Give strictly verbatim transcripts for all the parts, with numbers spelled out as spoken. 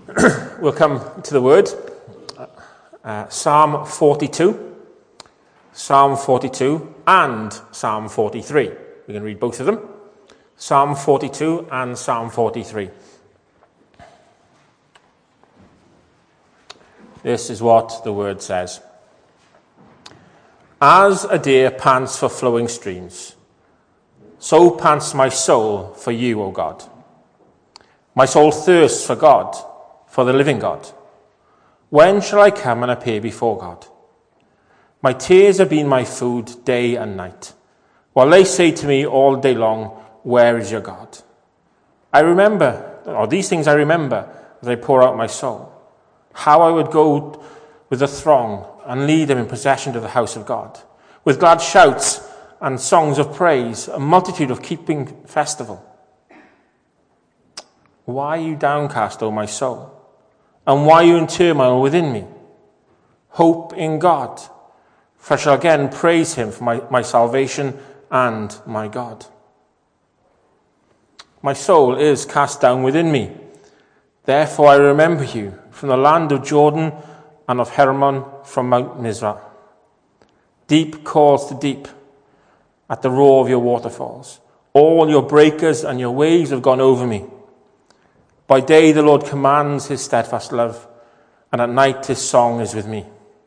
We'll come to the word. Uh, Psalm forty-two, Psalm forty-two and Psalm forty-three. We can read both of them. Psalm forty-two and Psalm forty-three. This is what the word says. As a deer pants for flowing streams, so pants my soul for you, O God. My soul thirsts for God, for the living God. When shall I come and appear before God? My tears have been my food day and night, while they say to me all day long, where is your God? I remember, or these things I remember, as I pour out my soul, how I would go with the throng and lead them in procession to the house of God, with glad shouts and songs of praise, a multitude of keeping festival. Why are you downcast, O my soul? And why are you in turmoil within me? Hope in God, for I shall again praise him for my, my salvation and my God. My soul is cast down within me. Therefore I remember you from the land of Jordan and of Hermon, from Mount Mizra. Deep calls to deep at the roar of your waterfalls. All your breakers and your waves have gone over me. By day the Lord commands his steadfast love, and at night his song is with me.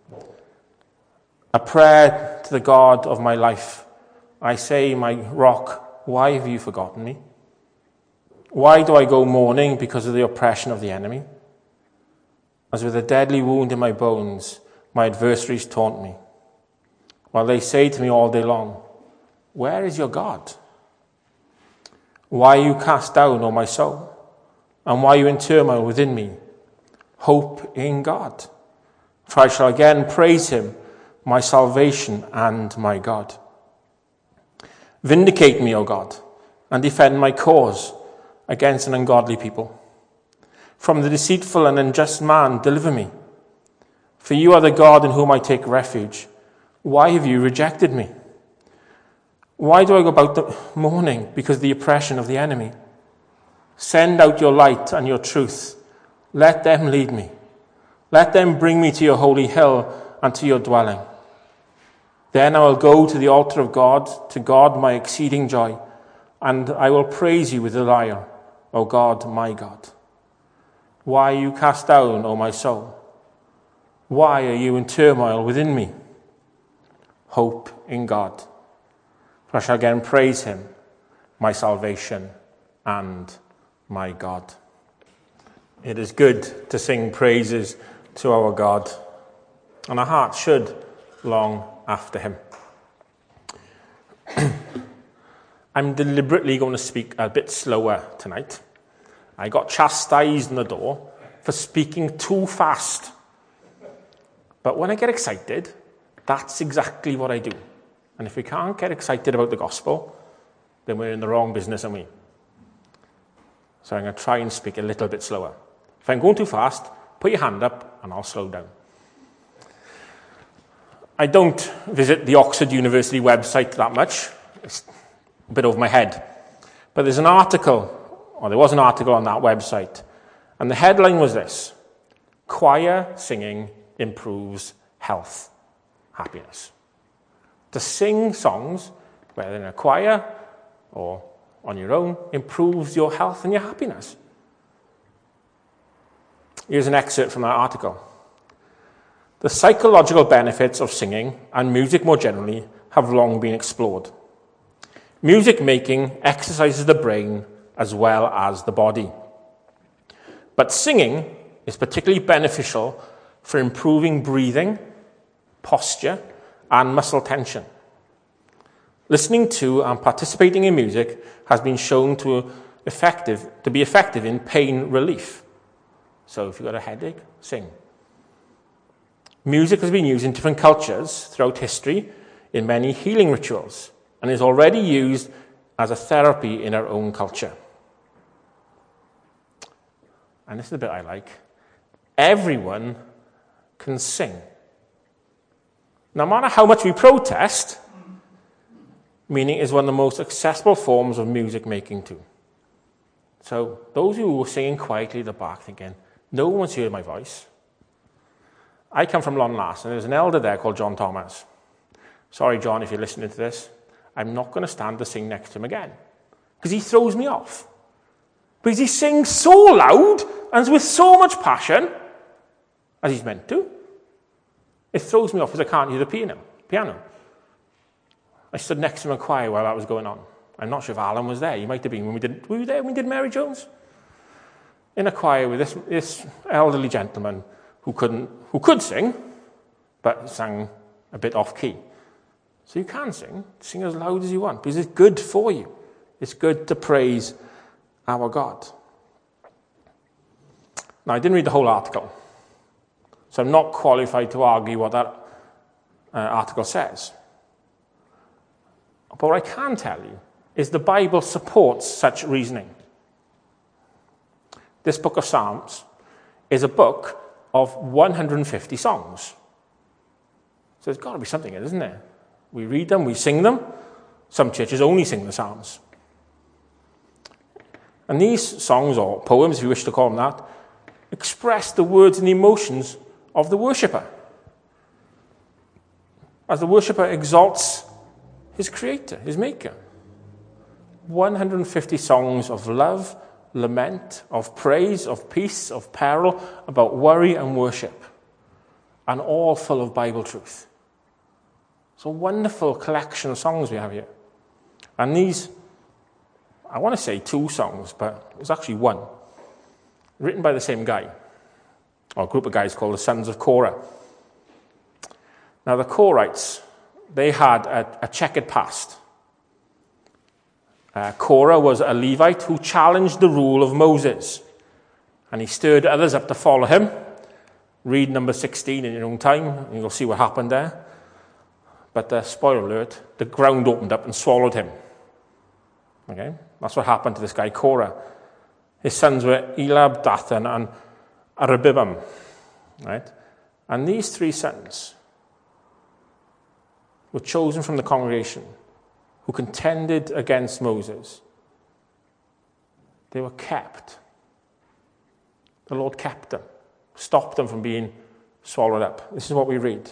A prayer to the God of my life. I say, my rock, why have you forgotten me? Why do I go mourning because of the oppression of the enemy? As with a deadly wound in my bones, my adversaries taunt me, while they say to me all day long, where is your God? Why are you cast down, O my soul? And why are you in turmoil within me? Hope in God, for I shall again praise him, my salvation and my God. Vindicate me, O God, and defend my cause against an ungodly people. From the deceitful and unjust man, deliver me. For you are the God in whom I take refuge. Why have you rejected me? Why do I go about mourning because of the oppression of the enemy? Send out your light and your truth. Let them lead me. Let them bring me to your holy hill and to your dwelling. Then I will go to the altar of God, to God my exceeding joy, and I will praise you with the lyre, O God, my God. Why are you cast down, O my soul? Why are you in turmoil within me? Hope in God, for I shall again praise him, my salvation and my God. It is good to sing praises to our God, and our hearts should long after him. I'm deliberately going to speak a bit slower tonight. I got chastised in the door for speaking too fast. But when I get excited, that's exactly what I do. And if we can't get excited about the gospel, then we're in the wrong business, aren't we? So I'm going to try and speak a little bit slower. If I'm going too fast, put your hand up and I'll slow down. I don't visit the Oxford University website that much. It's a bit over my head. But there's an article, or there was an article on that website, and the headline was this: choir singing improves health, happiness. To sing songs, whether in a choir or on your own, improves your health and your happiness. Here's an excerpt from that article. The psychological benefits of singing, and music more generally, have long been explored. Music making exercises the brain as well as the body. But singing is particularly beneficial for improving breathing, posture, and muscle tension. Listening to and participating in music has been shown to, effective, to be effective in pain relief. So if you've got a headache, sing. Music has been used in different cultures throughout history in many healing rituals and is already used as a therapy in our own culture. And this is the bit I like. Everyone can sing. No matter how much we protest, meaning is one of the most accessible forms of music making too. So those who were singing quietly at the back thinking, No one's heard my voice. I come from Longlass, and there's an elder there called John Thomas. Sorry, John, if you're listening to this. I'm not going to stand to sing next to him again. Because he throws me off. Because he sings so loud and with so much passion, as he's meant to. It throws me off because I can't hear the piano. piano. I stood next to him in choir while that was going on. I'm not sure if Alan was there. He might have been when we did. Were you there when we did Mary Jones? In a choir with this, this elderly gentleman who couldn't, who could sing, but sang a bit off key. So you can sing, sing as loud as you want, because it's good for you. It's good to praise our God. Now, I didn't read the whole article, so I'm not qualified to argue what that uh, article says. But what I can tell you is the Bible supports such reasoning. This book of Psalms is a book of one hundred fifty songs. So there's got to be something in it, isn't there? We read them, we sing them. Some churches only sing the Psalms. And these songs, or poems, if you wish to call them that, express the words and the emotions of the worshipper. As the worshipper exalts his creator, his maker. one hundred fifty songs of love, lament, of praise, of peace, of peril, about worry and worship. And all full of Bible truth. It's a wonderful collection of songs we have here. And these, I want to say two songs, but it's actually one. Written by the same guy, or a group of guys called the Sons of Korah. Now the Korahites, they had a, a checkered past. Uh, Korah was a Levite who challenged the rule of Moses. And he stirred others up to follow him. Read number sixteen in your own time, and you'll see what happened there. But uh, spoiler alert, the ground opened up and swallowed him. Okay, that's what happened to this guy Korah. His sons were Elab, Dathan, and Arabibam. Right? And these three sons were chosen from the congregation who contended against Moses. They were kept. The Lord kept them, stopped them from being swallowed up. This is what we read.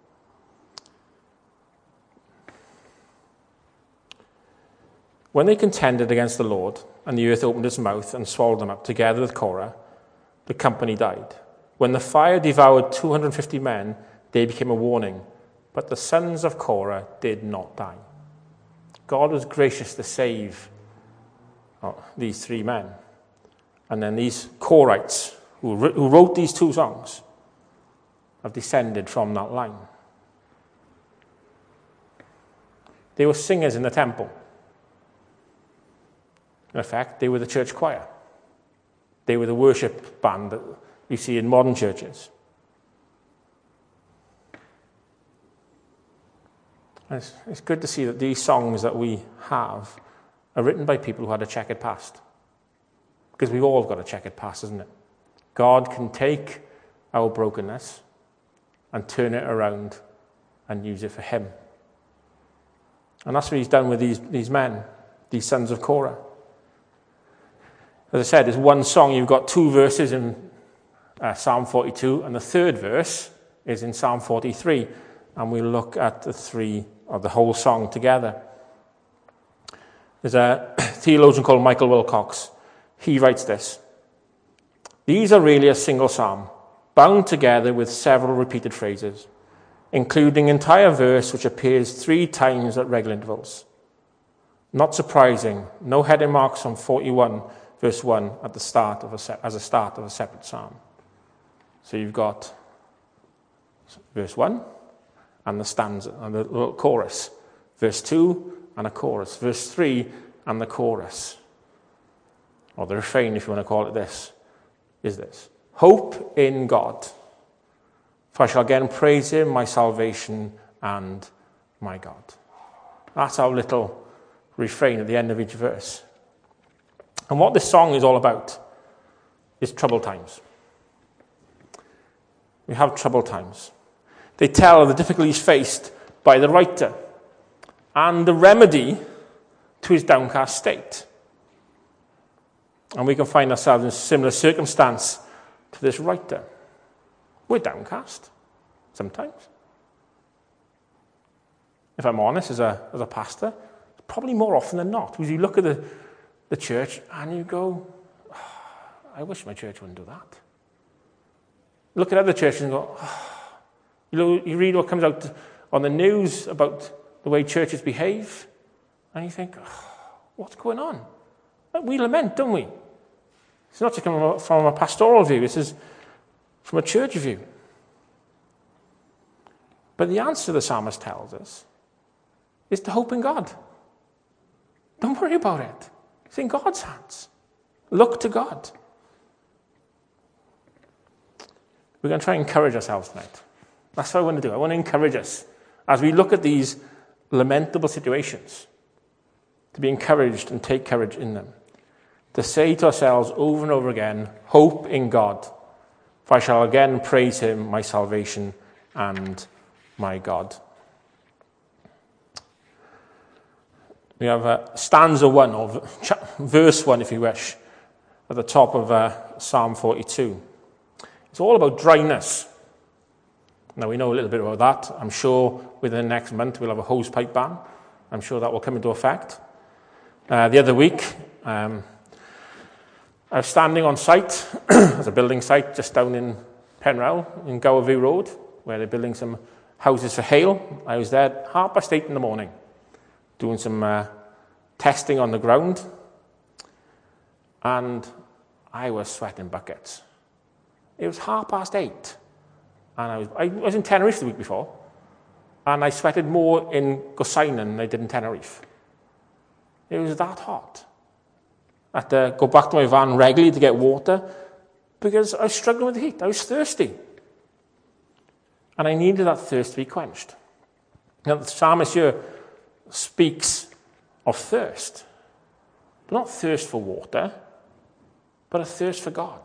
When they contended against the Lord, and the earth opened its mouth and swallowed them up, together with Korah, the company died. When the fire devoured two hundred fifty men, they became a warning. But the sons of Korah did not die. God was gracious to save oh, these three men. And then these Korahites, who, who wrote these two songs, have descended from that line. They were singers in the temple. In effect, they were the church choir. They were the worship band that we see in modern churches. It's, it's good to see that these songs that we have are written by people who had a checkered past. Because we've all got a checkered past, isn't it? God can take our brokenness and turn it around and use it for him. And that's what he's done with these, these men, these sons of Korah. As I said, there's one song. You've got two verses in uh, Psalm forty-two, and the third verse is in Psalm forty-three. And we'll look at the three, or the whole song together. There's a theologian called Michael Wilcox. He writes this: these are really a single psalm, bound together with several repeated phrases, including an entire verse which appears three times at regular intervals. Not surprising, no heading marks on forty-one, verse one, at the start of a se- as a start of a separate psalm. So you've got verse one, and the stanza, and the little chorus. Verse two, and a chorus. Verse three, and the chorus. Or the refrain, if you want to call it this, is this: hope in God, for I shall again praise him, my salvation and my God. That's our little refrain at the end of each verse. And what this song is all about is troubled times. We have troubled times. They tell of the difficulties faced by the writer and the remedy to his downcast state. And we can find ourselves in a similar circumstance to this writer. We're downcast sometimes. If I'm honest, as a, as a pastor, probably more often than not, because you look at the, the church and you go, oh, I wish my church wouldn't do that. Look at other churches and go, oh. you know, you read what comes out on the news about the way churches behave, and you think, oh, what's going on? We lament, don't we? It's not just coming from a pastoral view, this is from a church view. But the answer the psalmist tells us is to hope in God. Don't worry about it. It's in God's hands. Look to God. We're going to try and encourage ourselves tonight. That's what I want to do. I want to encourage us as we look at these lamentable situations, to be encouraged and take courage in them. To say to ourselves over and over again, hope in God, for I shall again praise him, my salvation and my God. We have uh, stanza one, or verse one, if you wish, at the top of uh, Psalm forty-two. It's all about dryness. Now, we know a little bit about that. I'm sure within the next month we'll have a hosepipe ban. I'm sure that will come into effect. Uh, the other week, um, I was standing on site, as a building site, just down in Penrell, in Gower View Road, where they're building some houses for Hale. I was there at half past eight in the morning, doing some uh, testing on the ground, and I was sweating buckets. It was half past eight, and I was, I was in Tenerife the week before, and I sweated more in Gosainen than I did in Tenerife. It was that hot. I had to go back to my van regularly to get water because I was struggling with the heat. I was thirsty. And I needed that thirst to be quenched. Now, the psalmist here speaks of thirst, but not thirst for water, but a thirst for God.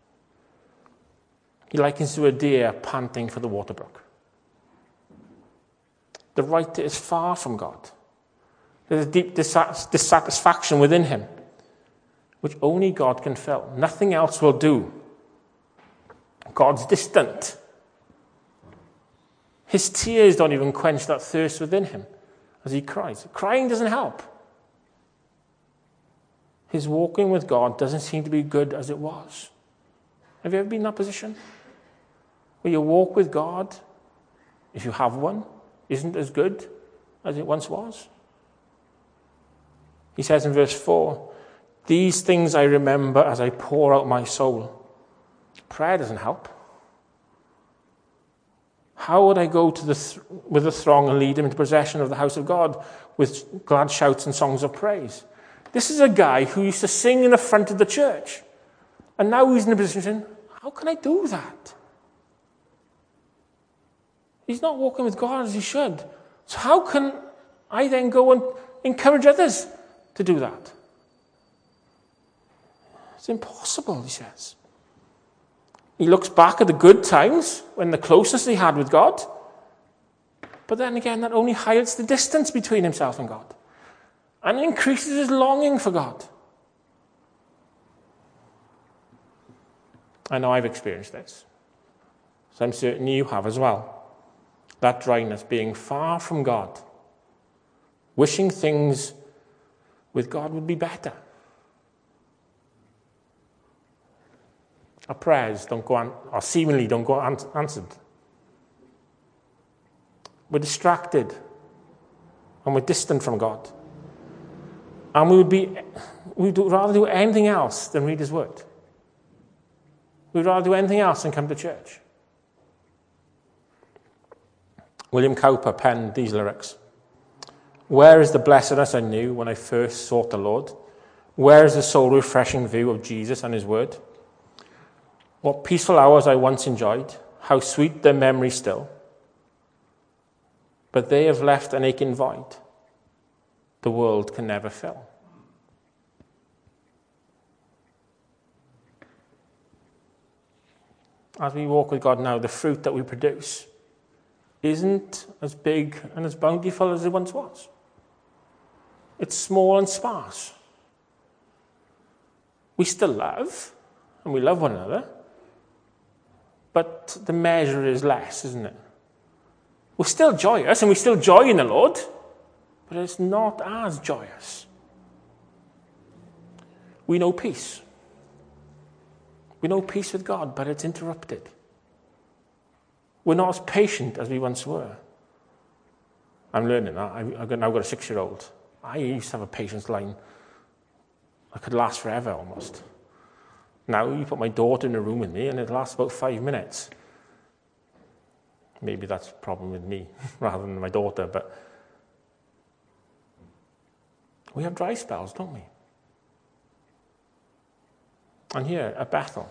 He likens to a deer panting for the water brook. The writer is far from God. There's a deep dissatisfaction within him, which only God can fill. Nothing else will do. God's distant. His tears don't even quench that thirst within him as he cries. Crying doesn't help. His walking with God doesn't seem to be good as it was. Have you ever been in that position? Where your walk with God, if you have one, isn't as good as it once was? He says in verse four, these things I remember as I pour out my soul. Prayer doesn't help. How would I go to the th- with the throng and lead them into possession of the house of God with glad shouts and songs of praise? This is a guy who used to sing in the front of the church. And now he's in a position, how can I do that? He's not walking with God as he should. So how can I then go and encourage others to do that? It's impossible, he says. He looks back at the good times when the closeness he had with God. But then again, that only highlights the distance between himself and God. And increases his longing for God. I know I've experienced this. So I'm certain you have as well. That dryness, being far from God. Wishing things with God would be better. Our prayers don't go on, or seemingly don't go unanswered. We're distracted, and we're distant from God. And we would be, we'd rather do anything else than read his word. We'd rather do anything else than come to church. William Cowper penned these lyrics. Where is the blessedness I knew when I first sought the Lord? Where is the soul-refreshing view of Jesus and his word? What peaceful hours I once enjoyed, how sweet their memory still. But they have left an aching void the world can never fill. As we walk with God now, the fruit that we produce isn't as big and as bountiful as it once was. It's small and sparse. We still love, and we love one another, but the measure is less, isn't it? We're still joyous, and we still joy in the Lord, but it's not as joyous. We know peace. We know peace with God, but it's interrupted. We're not as patient as we once were. I'm learning that. I've now got a six-year-old. I used to have a patience line. I could last forever, almost. Now, you put my daughter in a room with me, and it lasts about five minutes. Maybe that's a problem with me, rather than my daughter, but we have dry spells, don't we? And here, at Bethel,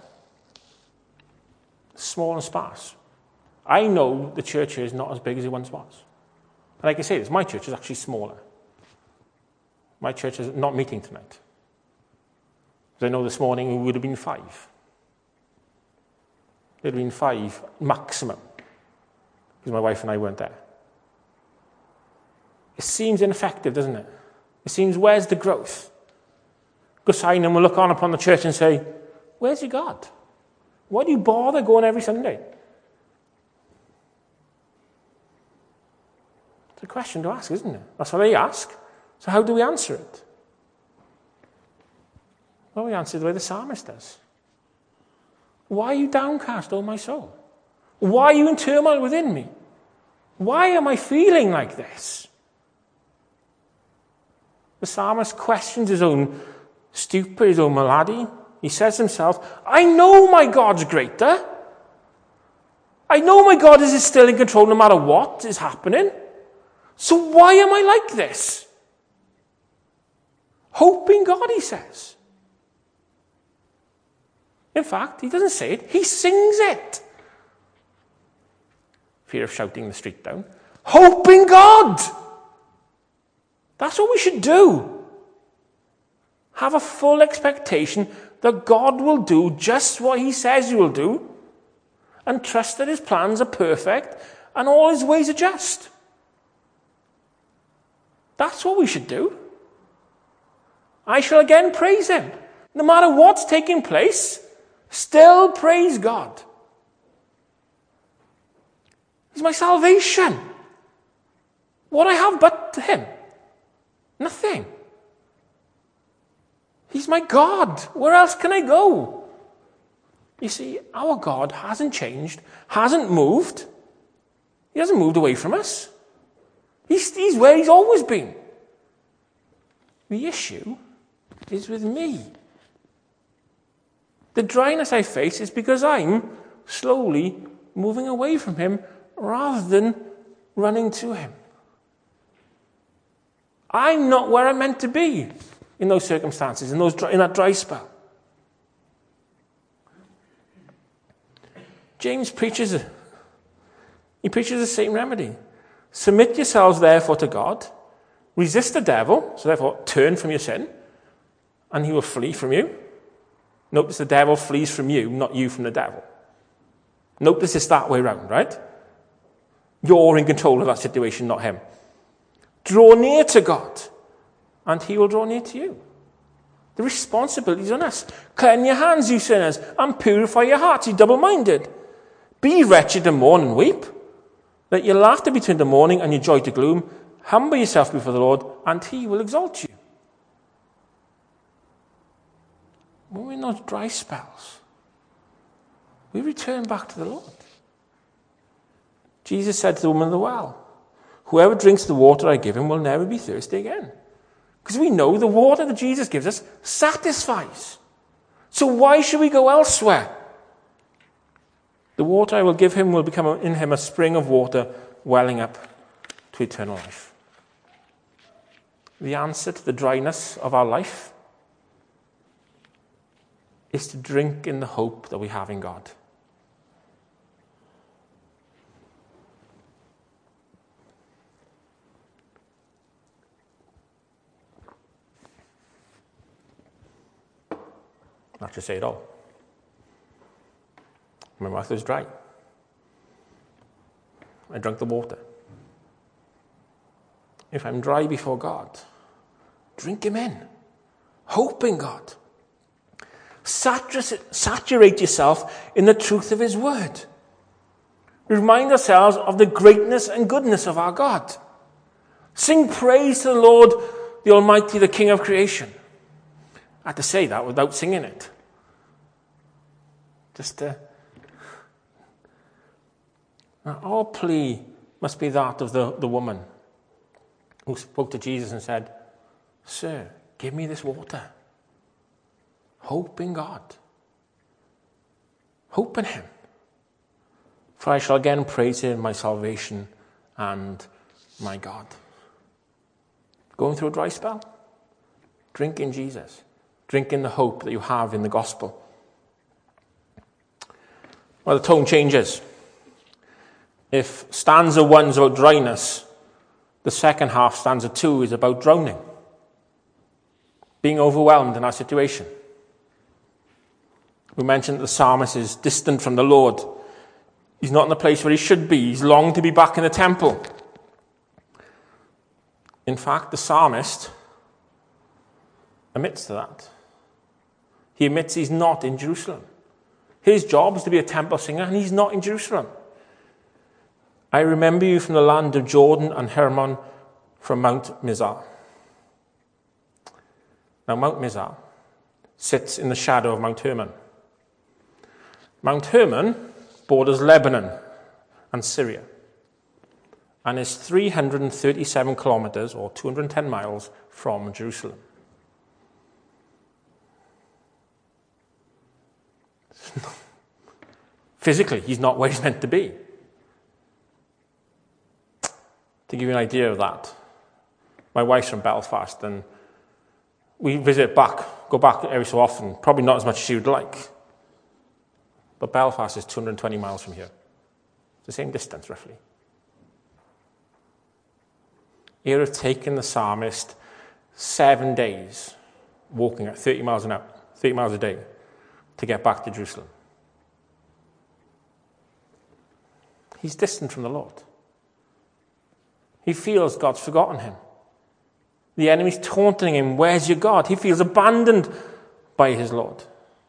small and sparse. I know the church here is not as big as it once was. And like I say this, my church is actually smaller. My church is not meeting tonight. Because I know this morning we would have been five. There would have been five maximum. Because my wife and I weren't there. It seems ineffective, doesn't it? It seems, where's the growth? Because Simon will look on upon the church and say, where's your God? Why do you bother going every Sunday? It's a question to ask, isn't it? That's what they ask. So how do we answer it? Well, we answer the way the psalmist does. Why are you downcast, O my soul? Why are you in turmoil within me? Why am I feeling like this? The psalmist questions his own stupor, his own malady. He says to himself, I know my God's greater. I know my God is still in control no matter what is happening. So why am I like this? Hoping God, he says. In fact, he doesn't say it, he sings it. Fear of shouting the street down. Hoping God! That's what we should do. Have a full expectation that God will do just what he says he will do, and trust that his plans are perfect and all his ways are just. That's what we should do. I shall again praise him. No matter what's taking place, still praise God. He's my salvation. What I have but him? Nothing. He's my God. Where else can I go? You see, our God hasn't changed, hasn't moved. He hasn't moved away from us. He's, he's where he's always been. The issue is with me. The dryness I face is because I'm slowly moving away from him rather than running to him. I'm not where I'm meant to be in those circumstances, in, those, in that dry spell. James preaches, he preaches the same remedy. Submit yourselves therefore to God. Resist the devil, so therefore turn from your sin, and he will flee from you. Notice the devil flees from you, not you from the devil. Notice it's that way round, right? You're in control of that situation, not him. Draw near to God, and he will draw near to you. The responsibility is on us. Cleanse your hands, you sinners, and purify your hearts, you double-minded. Be wretched and mourn and weep. Let your laughter be turned to mourning and your joy to gloom. Humble yourself before the Lord, and he will exalt you. When we're in those dry spells, we return back to the Lord. Jesus said to the woman at the well, whoever drinks the water I give him will never be thirsty again. Because we know the water that Jesus gives us satisfies. So why should we go elsewhere? The water I will give him will become in him a spring of water welling up to eternal life. The answer to the dryness of our life is to drink in the hope that we have in God. Not to say it all. My mouth was dry. I drank the water. If I'm dry before God, drink him in. Hope in God. Saturate yourself in the truth of his word. We remind ourselves of the greatness and goodness of our God. Sing praise to the Lord, the Almighty, the King of creation. I had to say that without singing it. Just uh, our plea must be that of the, the woman who spoke to Jesus and said, "Sir, give me this water." Hope in God. Hope in him. For I shall again praise him, my salvation and my God. Going through a dry spell? Drink in Jesus. Drink in the hope that you have in the gospel. Well, the tone changes. If stanza one is about dryness, the second half, stanza two, is about drowning. Being overwhelmed in our situation. We mentioned that the psalmist is distant from the Lord. He's not in the place where he should be. He's longed to be back in the temple. In fact, the psalmist admits to that. He admits he's not in Jerusalem. His job is to be a temple singer, and he's not in Jerusalem. I remember you from the land of Jordan and Hermon, from Mount Mizar. Now, Mount Mizar sits in the shadow of Mount Hermon. Mount Hermon borders Lebanon and Syria and is three hundred thirty-seven kilometers, or two hundred ten miles, from Jerusalem. Physically, he's not where he's meant to be. To give you an idea of that, my wife's from Belfast, and we visit back, go back every so often, probably not as much as she would like. But Belfast is two hundred twenty miles from here. It's the same distance, roughly. It would have taken the psalmist seven days walking at thirty miles an hour, thirty miles a day, to get back to Jerusalem. He's distant from the Lord. He feels God's forgotten him. The enemy's taunting him, "Where's your God?" He feels abandoned by his Lord.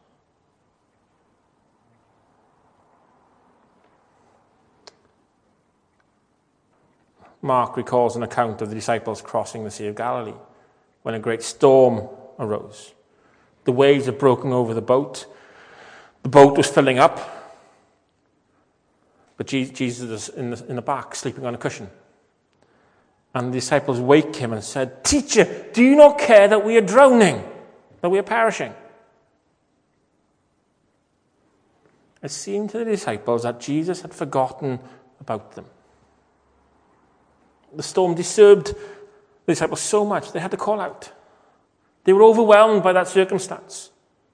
Mark recalls an account of the disciples crossing the Sea of Galilee when a great storm arose. The waves had broken over the boat. The boat was filling up, but Jesus was in the, in the back, sleeping on a cushion. And the disciples wake him and said, "Teacher, do you not care that we are drowning, that we are perishing?" It seemed to the disciples that Jesus had forgotten about them. The storm disturbed the disciples so much they had to call out. They were overwhelmed by that circumstance.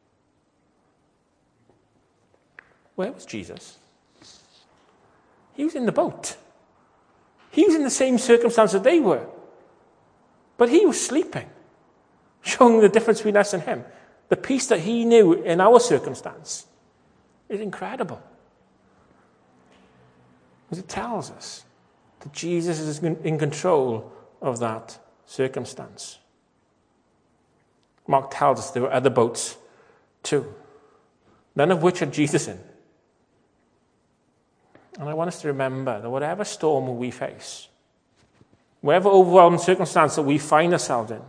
Where was Jesus? He was in the boat. He was in the same circumstance that they were. But he was sleeping, showing the difference between us and him. The peace that he knew in our circumstance is incredible. Because it tells us that Jesus is in control of that circumstance. Mark tells us there were other boats too, none of which had Jesus in. And I want us to remember that whatever storm we face, whatever overwhelming circumstance that we find ourselves in,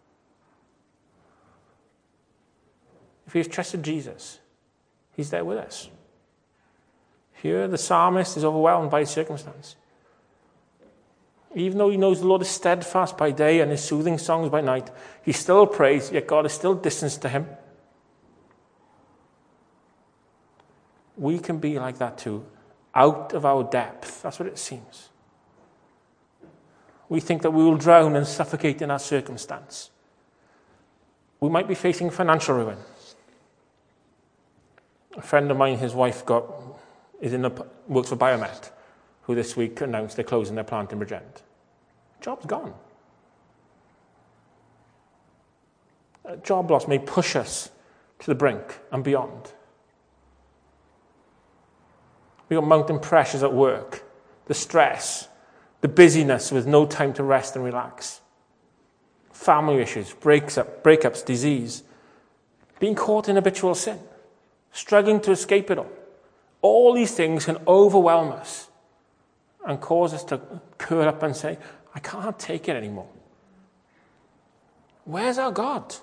if we've trusted Jesus, he's there with us. Here, the psalmist is overwhelmed by his circumstance. Even though he knows the Lord is steadfast by day and his soothing songs by night, he still prays, yet God is still distant to him. We can be like that too, out of our depth. That's what it seems. We think that we will drown and suffocate in our circumstance. We might be facing financial ruin. A friend of mine, his wife got is in the, works for Biomet, who this week announced they're closing their plant in Bridgend. Job's gone. A job loss may push us to the brink and beyond. We've got mounting pressures at work, the stress, the busyness with no time to rest and relax, family issues, breaks up, breakups, disease, being caught in habitual sin, struggling to escape it all, all these things can overwhelm us and cause us to curl up and say, I can't take it anymore. Where's our God?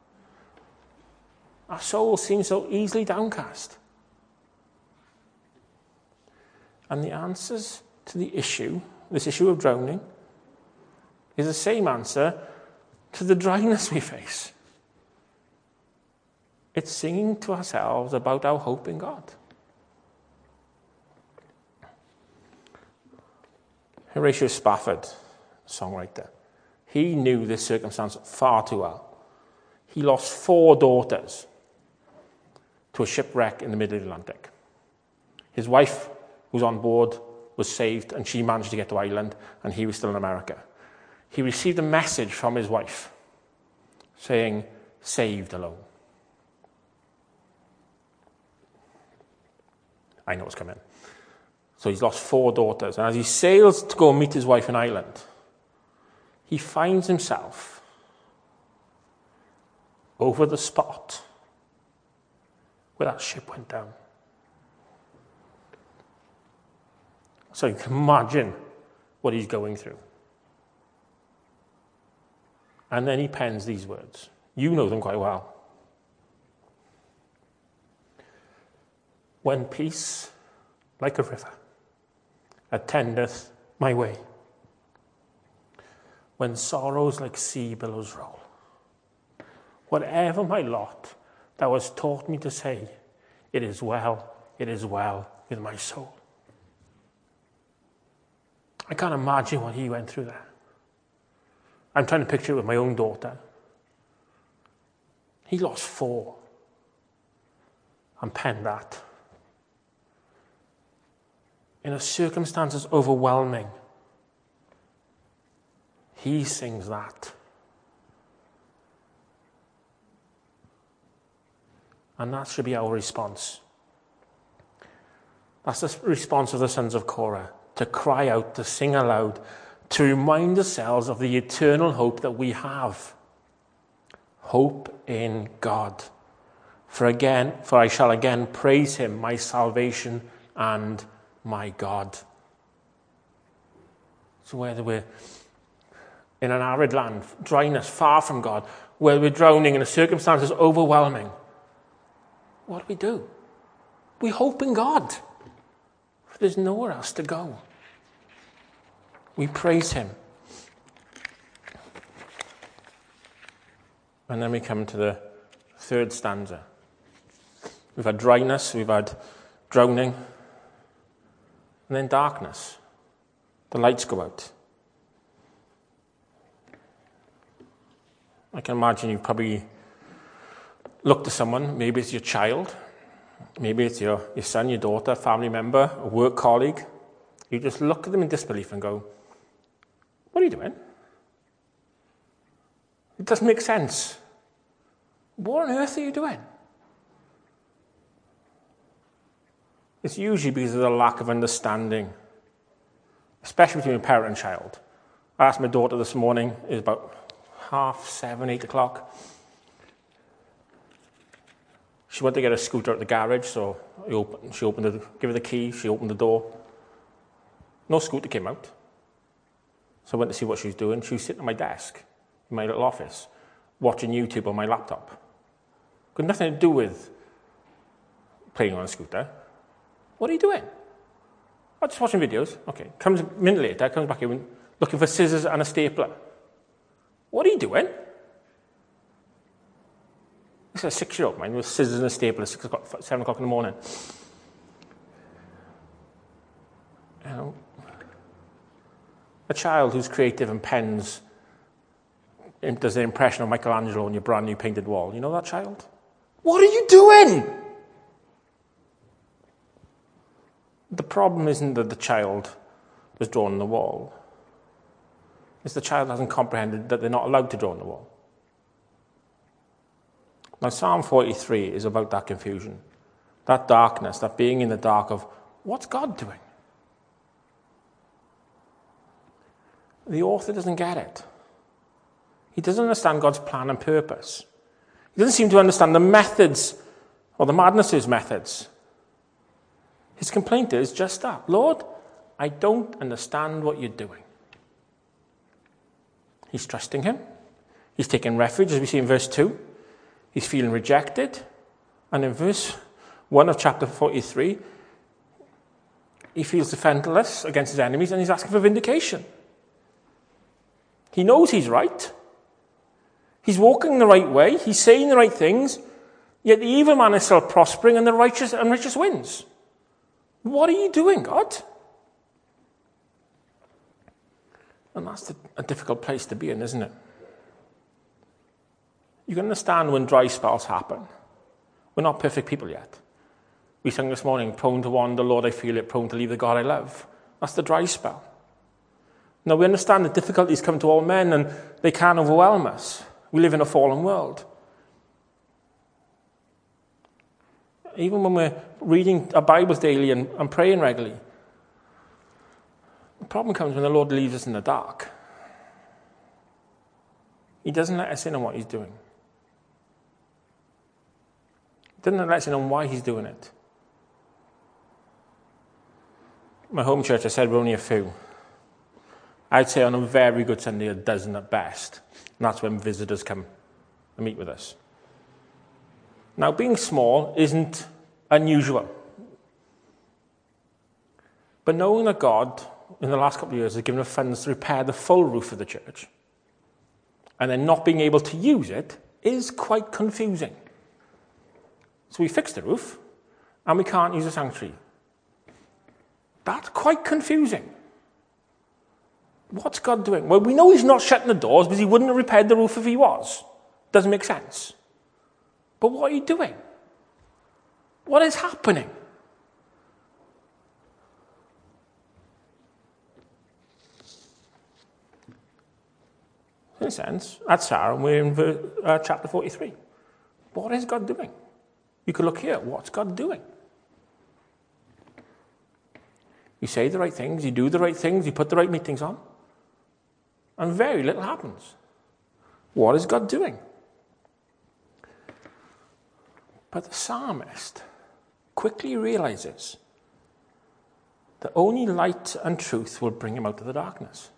Our soul seems so easily downcast. And the answers to the issue, this issue of drowning, is the same answer to the dryness we face. It's singing to ourselves about our hope in God. Horatio Spafford, songwriter, he knew this circumstance far too well. He lost four daughters to a shipwreck in the middle Atlantic. His wife, who was on board, was saved, and she managed to get to Ireland, and he was still in America. He received a message from his wife saying, saved alone. I know what's coming. So he's lost four daughters, and as he sails to go and meet his wife in Ireland, he finds himself over the spot where that ship went down. So you can imagine what he's going through. And then he pens these words. You know them quite well. When peace, like a river, attendeth my way, when sorrows like sea billows roll, whatever my lot, thou hast taught me to say, it is well, it is well with my soul. I can't imagine what he went through there. I'm trying to picture it with my own daughter. He lost four and penned that. In a circumstance that's overwhelming, he sings that. And that should be our response. That's the response of the sons of Korah, to cry out, to sing aloud, to remind ourselves of the eternal hope that we have. Hope in God. For again, for I shall again praise him, my salvation and my God. So whether we're in an arid land, dryness, far from God, whether we're drowning in a circumstance that's overwhelming, what do we do? We hope in God. There's nowhere else to go. We praise him. And then we come to the third stanza. We've had dryness, we've had drowning, and then darkness. The lights go out. I can imagine you've probably looked at someone, maybe it's your child, maybe it's your, your son, your daughter, family member, a work colleague. You just look at them in disbelief and go, what are you doing? It doesn't make sense. What on earth are you doing? It's usually because of the lack of understanding, especially between a parent and child. I asked my daughter this morning, it was about half seven, eight o'clock. She went to get a scooter at the garage, so I opened, she opened it, give her the key, she opened the door. No scooter came out. So I went to see what she was doing. She was sitting at my desk in my little office, watching YouTube on my laptop. Got nothing to do with playing on a scooter. What are you doing? I'm just watching videos. Okay. Comes a minute later, comes back in looking for scissors and a stapler. What are you doing? This is a six-year-old man with scissors and a stapler at six o'clock, seven o'clock in the morning. You know, a child who's creative and pens does an impression of Michelangelo on your brand new painted wall. You know that child? What are you doing? The problem isn't that the child was drawn on the wall. It's the child hasn't comprehended that they're not allowed to draw on the wall. Now, Psalm forty-three is about that confusion, that darkness, that being in the dark of, what's God doing? The author doesn't get it. He doesn't understand God's plan and purpose. He doesn't seem to understand the methods, or the madness of his methods. His complaint is just that. Lord, I don't understand what you're doing. He's trusting him. He's taking refuge, as we see in verse two. He's feeling rejected. And in verse one of chapter forty-three, he feels defenseless against his enemies and he's asking for vindication. He knows he's right. He's walking the right way. He's saying the right things. Yet the evil man is still prospering and the righteous and righteous wins. What are you doing, God? And that's a difficult place to be in, isn't it? You can understand when dry spells happen. We're not perfect people yet. We sang this morning, prone to wander, Lord, I feel it, prone to leave the God I love. That's the dry spell. Now, we understand that difficulties come to all men and they can overwhelm us. We live in a fallen world. Even when we're reading our Bibles daily and, and praying regularly, the problem comes when the Lord leaves us in the dark. He doesn't let us in on what he's doing. He doesn't let us in on why he's doing it. My home church, I said we're only a few. I'd say on a very good Sunday, a dozen at best. And that's when visitors come and meet with us. Now, being small isn't unusual. But knowing that God, in the last couple of years, has given us funds to repair the full roof of the church, and then not being able to use it, is quite confusing. So we fixed the roof, and we can't use the sanctuary. That's quite confusing. What's God doing? Well, we know he's not shutting the doors because he wouldn't have repaired the roof if he was. Doesn't make sense. But what are you doing? What is happening? In a sense, that's Sarah, and we're in verse, uh, chapter forty-three. What is God doing? You could look here. What's God doing? You say the right things, you do the right things, you put the right meetings on, and very little happens. What is God doing? But the psalmist quickly realizes that only light and truth will bring him out of the darkness.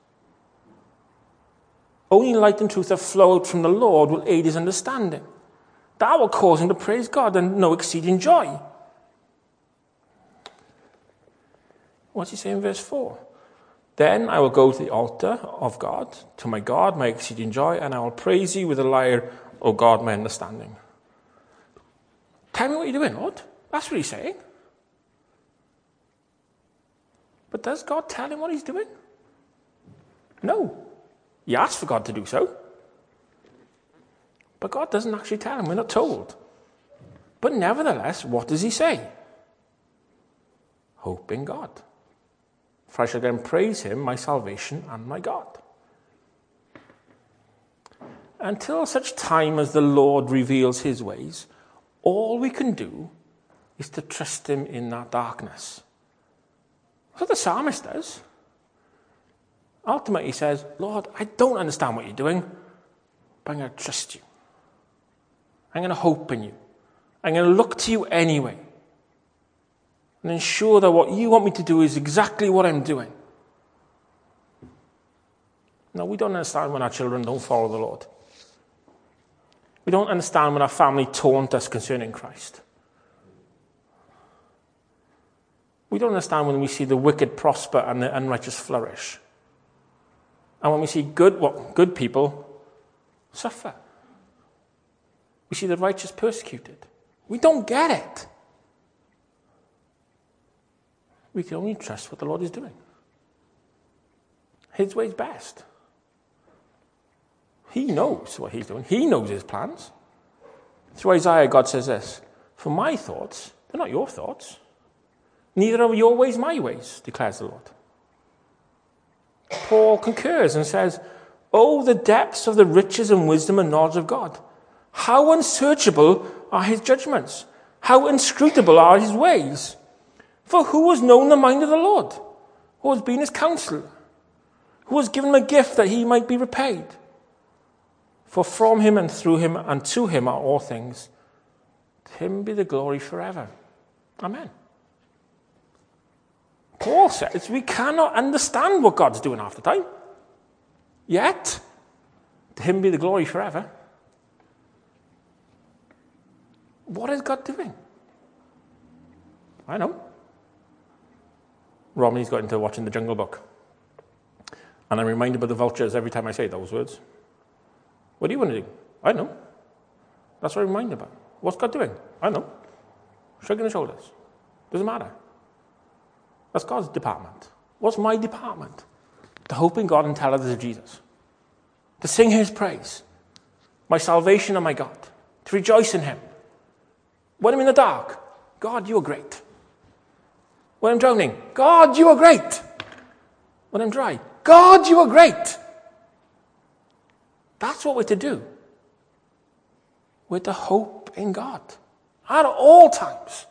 Only light and truth that flow out from the Lord will aid his understanding. That will cause him to praise God and know exceeding joy. What's he say in verse four? Then I will go to the altar of God, to my God, my exceeding joy, and I will praise you with a lyre, O God, my understanding. Tell me what you're doing, Lord. That's what he's saying. But does God tell him what he's doing? No. He asks for God to do so. But God doesn't actually tell him. We're not told. But nevertheless, what does he say? Hope in God. For I shall then praise him, my salvation and my God. Until such time as the Lord reveals his ways, all we can do is to trust him in that darkness. That's what the psalmist does. Ultimately, he says, Lord, I don't understand what you're doing, but I'm going to trust you. I'm going to hope in you. I'm going to look to you anyway. And ensure that what you want me to do is exactly what I'm doing. Now, we don't understand when our children don't follow the Lord. We don't understand when our family taunt us concerning Christ. We don't understand when we see the wicked prosper and the unrighteous flourish. And when we see good, well, good people suffer. We see the righteous persecuted. We don't get it. We can only trust what the Lord is doing. His way is best. He knows what he's doing. He knows his plans. Through Isaiah, God says this, for my thoughts, they're not your thoughts. Neither are your ways my ways, declares the Lord. Paul concurs and says, oh, the depths of the riches and wisdom and knowledge of God. How unsearchable are his judgments. How inscrutable are his ways. For who has known the mind of the Lord? Who has been his counselor? Who has given him a gift that he might be repaid? For from him and through him and to him are all things. To him be the glory forever. Amen. Paul says we cannot understand what God's doing half the time. Yet, to him be the glory forever. What is God doing? I know. Romney's got into watching The Jungle Book. And I'm reminded of the vultures every time I say those words. What do you want to do? I know. That's what I'm reminded about. What's God doing? I know. Shrugging the shoulders. Doesn't matter. That's God's department. What's my department? To hope in God and tell others of Jesus. To sing his praise. My salvation and my God. To rejoice in him. When I'm in the dark, God, you are great. When I'm drowning, God, you are great. When I'm dry, God, you are great. That's what we're to do. We're to hope in God. At all times.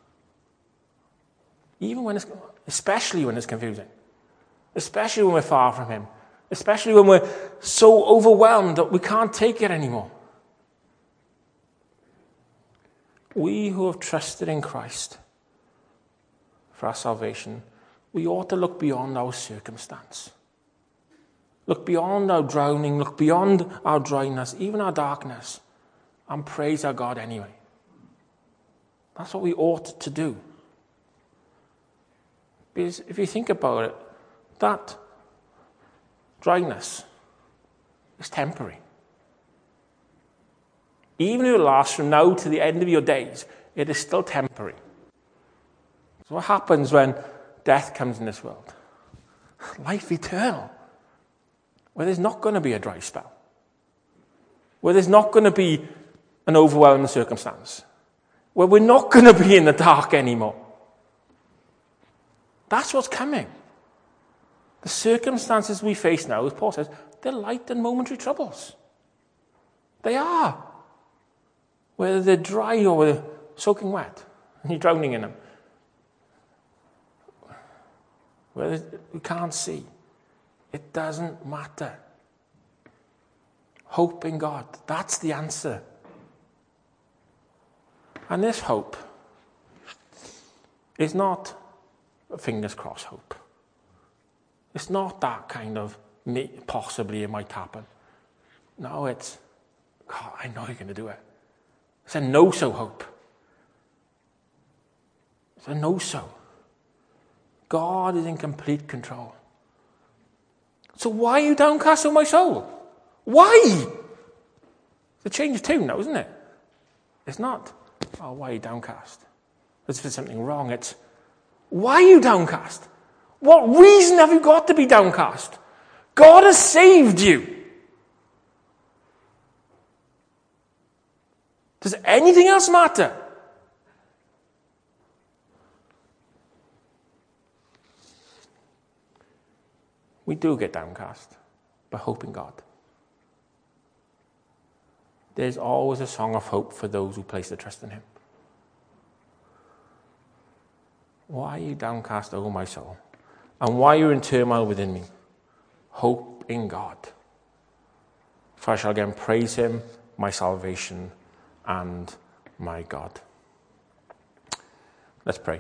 Even when it's, especially when it's confusing. Especially when we're far from him. Especially when we're so overwhelmed that we can't take it anymore. We who have trusted in Christ for our salvation, we ought to look beyond our circumstance. Look beyond our drowning, look beyond our dryness, even our darkness, and praise our God anyway. That's what we ought to do. Because if you think about it, that dryness is temporary. Even if it lasts from now to the end of your days, it is still temporary. So what happens when death comes in this world? Life eternal. Where there's not going to be a dry spell. Where there's not going to be an overwhelming circumstance. Where we're not going to be in the dark anymore. That's what's coming. The circumstances we face now, as Paul says, they're light and momentary troubles. They are. Whether they're dry or they're soaking wet, and you're drowning in them. Whether we can't see, it doesn't matter. Hope in God, that's the answer. And this hope is not a fingers crossed hope. It's not that kind of possibly it might happen. No, it's, God, I know you're going to do it. It's a no-so hope. It's a no-so. God is in complete control. So why are you downcast, O my soul? Why? It's a change of tune now, isn't it? It's not, oh, why are you downcast? As if there's something wrong. It's, why are you downcast? What reason have you got to be downcast? God has saved you. Does anything else matter? We do get downcast, but hope in God. There's always a song of hope for those who place their trust in him. Why are you downcast, O my soul? And why are you in turmoil within me? Hope in God. For I shall again praise him, my salvation and my God. Let's pray.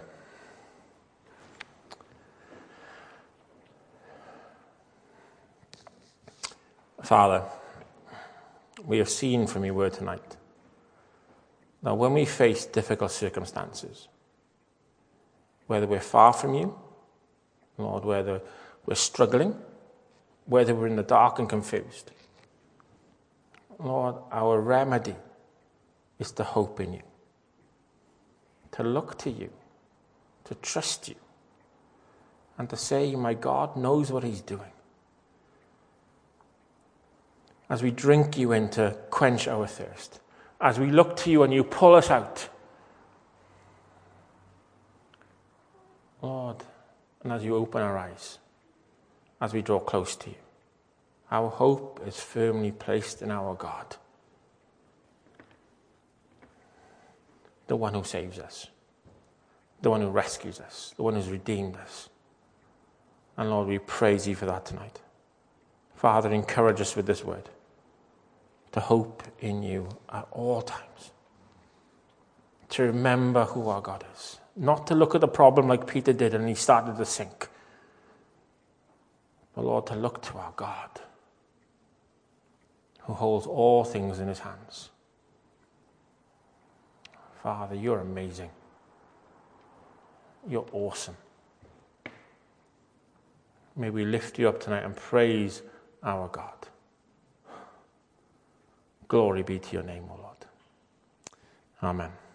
Father, we have seen from your word tonight that when we face difficult circumstances, whether we're far from you, Lord, whether we're struggling, whether we're in the dark and confused, Lord, our remedy is to hope in you, to look to you, to trust you, and to say, my God knows what he's doing. As we drink you in to quench our thirst, as we look to you and you pull us out, Lord, and as you open our eyes, as we draw close to you, our hope is firmly placed in our God, the one who saves us, the one who rescues us, the one who's redeemed us. And Lord, we praise you for that tonight. Father, encourage us with this word, to hope in you at all times, to remember who our God is, Not to look at the problem like Peter did and he started to sink. But Lord, to look to our God, who holds all things in his hands. Father, you're amazing. You're awesome. May we lift you up tonight and praise our God. Glory be to your name, O Lord. Amen.